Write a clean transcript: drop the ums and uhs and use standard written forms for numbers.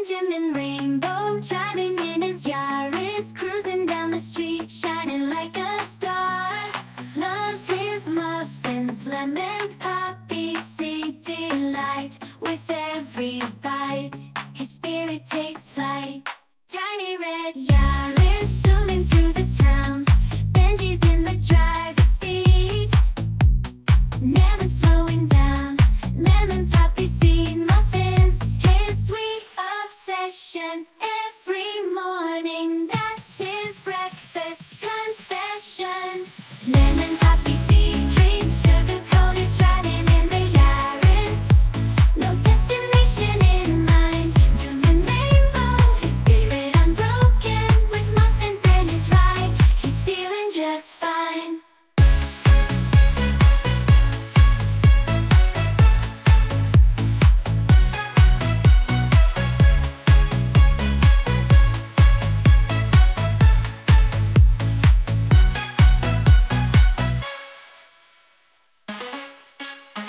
Benjamin Rainbow driving in his Yaris, cruising down the street, shining like a star. Loves his muffins, lemon poppy seed delight. With every bite, his spirit takes flight. Tiny red Yaris zooming through the town. Benji's in the driver's seat, never slowing down. Lemon poppy seed muffins, his sweet obsession.